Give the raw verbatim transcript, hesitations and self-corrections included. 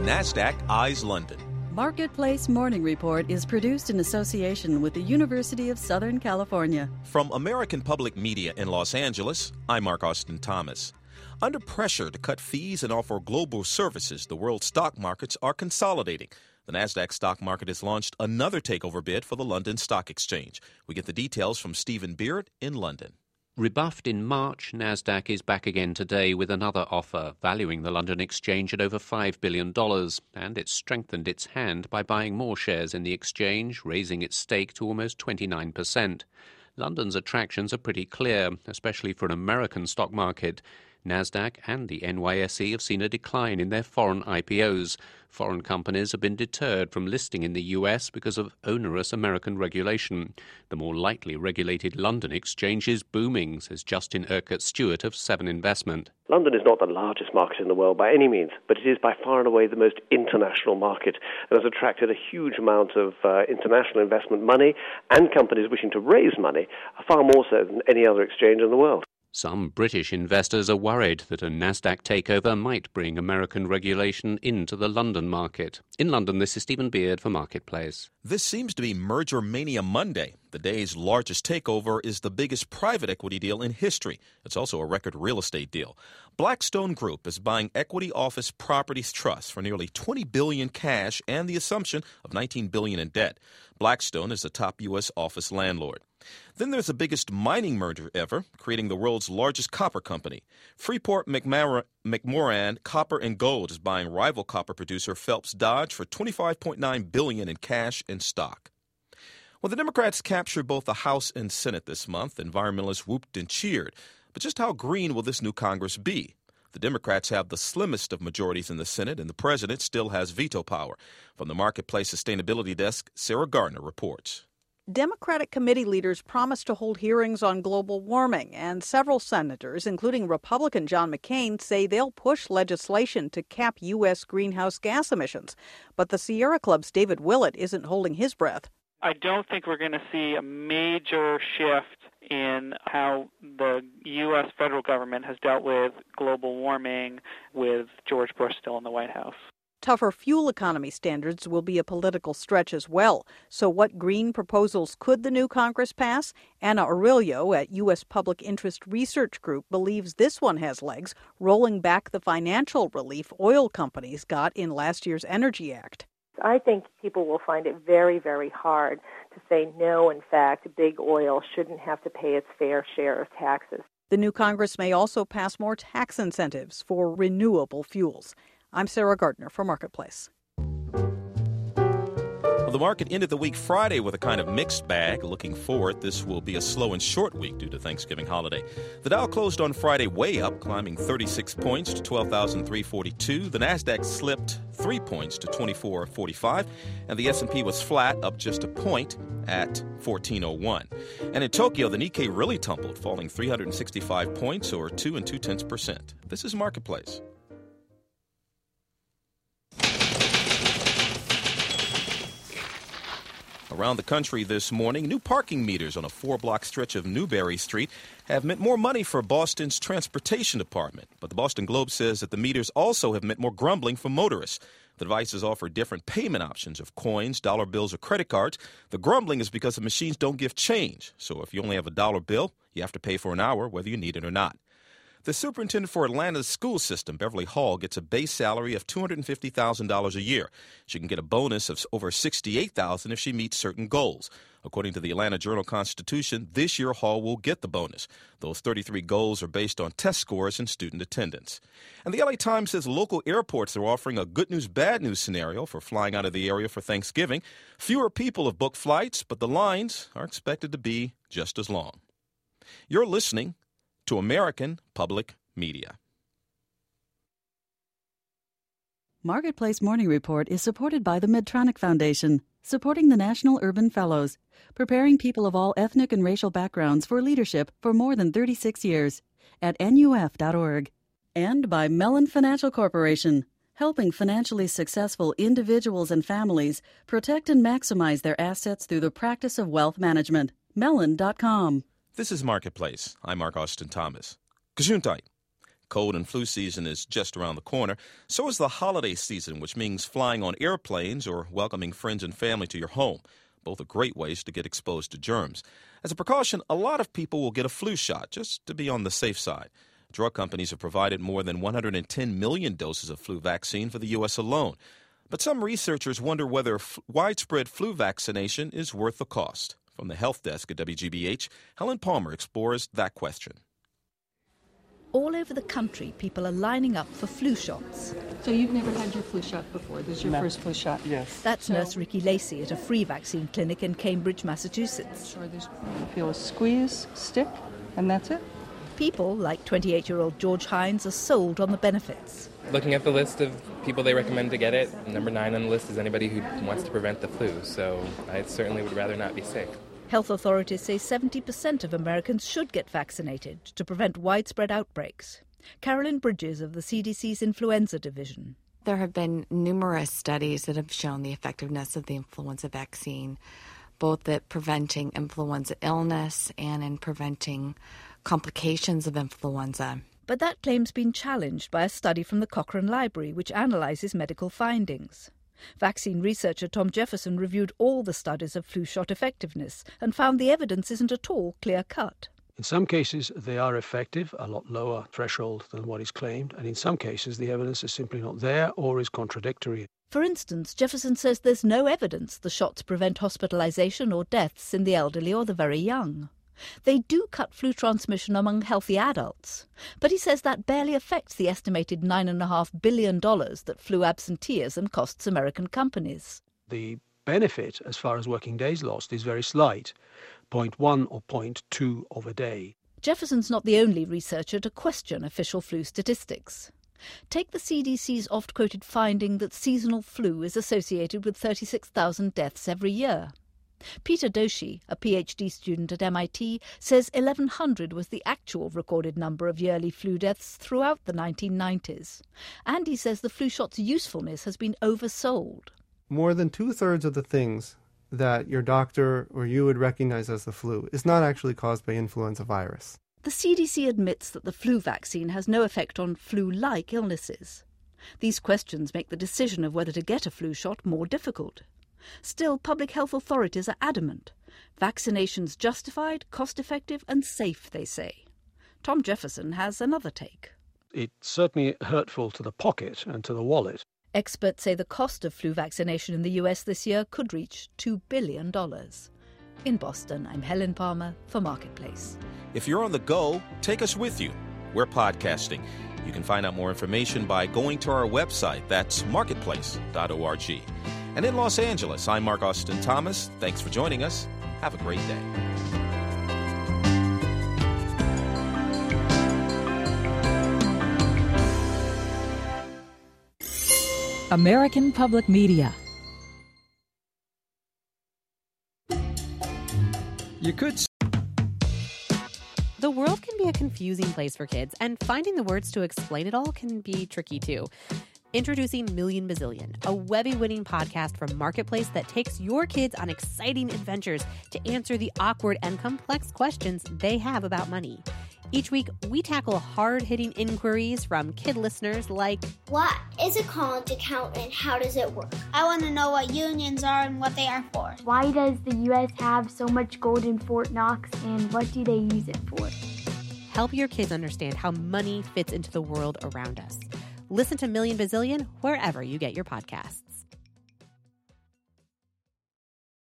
NASDAQ Eyes London. Marketplace Morning Report is produced in association with the University of Southern California. From American Public Media in Los Angeles, I'm Mark Austin Thomas. Under pressure to cut fees and offer global services, the world stock markets are consolidating. The NASDAQ stock market has launched another takeover bid for the London Stock Exchange. We get the details from Stephen Beard in London. Rebuffed in March, NASDAQ is back again today with another offer, valuing the London Exchange at over five billion dollars, and it's strengthened its hand by buying more shares in the exchange, raising its stake to almost twenty-nine percent. London's attractions are pretty clear, especially for an American stock market. NASDAQ and the N Y S E have seen a decline in their foreign I P Os. Foreign companies have been deterred from listing in the U S because of onerous American regulation. The more lightly regulated London exchange is booming, says Justin Urquhart Stewart of Seven Investment. London is not the largest market in the world by any means, but it is by far and away the most international market and has attracted a huge amount of uh, international investment money and companies wishing to raise money, far more so than any other exchange in the world. Some British investors are worried that a NASDAQ takeover might bring American regulation into the London market. In London, this is Stephen Beard for Marketplace. This seems to be Merger Mania Monday. The day's largest takeover is the biggest private equity deal in history. It's also a record real estate deal. Blackstone Group is buying Equity Office Properties Trust for nearly twenty billion dollars cash and the assumption of nineteen billion dollars in debt. Blackstone is the top U S office landlord. Then there's the biggest mining merger ever, creating the world's largest copper company. Freeport McMoran Copper and Gold is buying rival copper producer Phelps Dodge for twenty-five point nine billion dollars in cash and stock. Well, the Democrats captured both the House and Senate this month. Environmentalists whooped and cheered. But just how green will this new Congress be? The Democrats have the slimmest of majorities in the Senate, and the president still has veto power. From the Marketplace Sustainability Desk, Sarah Gardner reports. Democratic committee leaders promised to hold hearings on global warming, and several senators, including Republican John McCain, say they'll push legislation to cap U S greenhouse gas emissions. But the Sierra Club's David Willett isn't holding his breath. I don't think we're going to see a major shift in how the U S federal government has dealt with global warming with George Bush still in the White House. Tougher fuel economy standards will be a political stretch as well. So what green proposals could the new Congress pass? Anna Aurelio at U S Public Interest Research Group believes this one has legs, rolling back the financial relief oil companies got in last year's Energy Act. I think people will find it very, very hard to say no, in fact, big oil shouldn't have to pay its fair share of taxes. The new Congress may also pass more tax incentives for renewable fuels. I'm Sarah Gardner for Marketplace. Well, the market ended the week Friday with a kind of mixed bag. Looking forward, this will be a slow and short week due to Thanksgiving holiday. The Dow closed on Friday way up, climbing thirty-six points to twelve thousand three hundred forty-two. The Nasdaq slipped three points to twenty-four forty-five, and the S and P was flat, up just a point at fourteen oh one. And in Tokyo, the Nikkei really tumbled, falling three hundred sixty-five points or two and two tenths percent. This is Marketplace. Around the country this morning, new parking meters on a four-block stretch of Newberry Street have meant more money for Boston's transportation department. But the Boston Globe says that the meters also have meant more grumbling for motorists. The devices offer different payment options of coins, dollar bills, or credit cards. The grumbling is because the machines don't give change. So if you only have a dollar bill, you have to pay for an hour, whether you need it or not. The superintendent for Atlanta's school system, Beverly Hall, gets a base salary of two hundred fifty thousand dollars a year. She can get a bonus of over sixty-eight thousand dollars if she meets certain goals. According to the Atlanta Journal-Constitution, this year Hall will get the bonus. Those thirty-three goals are based on test scores and student attendance. And the L A Times says local airports are offering a good news, bad news scenario for flying out of the area for Thanksgiving. Fewer people have booked flights, but the lines are expected to be just as long. You're listening to American Public Media. Marketplace Morning Report is supported by the Medtronic Foundation, supporting the National Urban Fellows, preparing people of all ethnic and racial backgrounds for leadership for more than thirty-six years at N U F dot org. And by Mellon Financial Corporation, helping financially successful individuals and families protect and maximize their assets through the practice of wealth management. Mellon dot com. This is Marketplace. I'm Mark Austin Thomas. Gesundheit. Cold and flu season is just around the corner. So is the holiday season, which means flying on airplanes or welcoming friends and family to your home. Both are great ways to get exposed to germs. As a precaution, a lot of people will get a flu shot just to be on the safe side. Drug companies have provided more than one hundred ten million doses of flu vaccine for the U S alone. But some researchers wonder whether f- widespread flu vaccination is worth the cost. From the Health Desk at W G B H, Helen Palmer explores that question. All over the country, people are lining up for flu shots. So you've never had your flu shot before? This is your no. first flu shot? Yes. That's so, Nurse Ricky Lacey at a free vaccine clinic in Cambridge, Massachusetts. Sure, there's, you feel a squeeze, stick, and that's it? People, like twenty-eight-year-old George Hines, are sold on the benefits. Looking at the list of people they recommend to get it, number nine on the list is anybody who wants to prevent the flu, so I certainly would rather not be sick. Health authorities say seventy percent of Americans should get vaccinated to prevent widespread outbreaks. Carolyn Bridges of the C D C's Influenza Division. There have been numerous studies that have shown the effectiveness of the influenza vaccine, both at preventing influenza illness and in preventing complications of influenza. But that claim's been challenged by a study from the Cochrane Library, which analyses medical findings. Vaccine researcher Tom Jefferson reviewed all the studies of flu shot effectiveness and found the evidence isn't at all clear-cut. In some cases, they are effective, a lot lower threshold than what is claimed, and in some cases, the evidence is simply not there or is contradictory. For instance, Jefferson says there's no evidence the shots prevent hospitalization or deaths in the elderly or the very young. They do cut flu transmission among healthy adults, but he says that barely affects the estimated nine point five billion dollars that flu absenteeism costs American companies. The benefit, as far as working days lost, is very slight, zero point one or zero point two of a day. Jefferson's not the only researcher to question official flu statistics. Take the C D C's oft-quoted finding that seasonal flu is associated with thirty-six thousand deaths every year. Peter Doshi, a PhD student at M I T, says eleven hundred was the actual recorded number of yearly flu deaths throughout the nineteen nineties. And he says the flu shot's usefulness has been oversold. More than two-thirds of the things that your doctor or you would recognize as the flu is not actually caused by influenza virus. The C D C admits that the flu vaccine has no effect on flu-like illnesses. These questions make the decision of whether to get a flu shot more difficult. Still, public health authorities are adamant. Vaccination's justified, cost-effective and safe, they say. Tom Jefferson has another take. It's certainly hurtful to the pocket and to the wallet. Experts say the cost of flu vaccination in the U S this year could reach two billion dollars. In Boston, I'm Helen Palmer for Marketplace. If you're on the go, take us with you. We're podcasting. You can find out more information by going to our website. That's marketplace dot org. And in Los Angeles, I'm Mark Austin Thomas. Thanks for joining us. Have a great day. American Public Media. You could. The world can be a confusing place for kids, and finding the words to explain it all can be tricky too. Introducing Million Bazillion, a Webby-winning podcast from Marketplace that takes your kids on exciting adventures to answer the awkward and complex questions they have about money. Each week, we tackle hard-hitting inquiries from kid listeners like, what is a college account and how does it work? I want to know what unions are and what they are for. Why does the U S have so much gold in Fort Knox and what do they use it for? Help your kids understand how money fits into the world around us. Listen to Million Bazillion wherever you get your podcasts.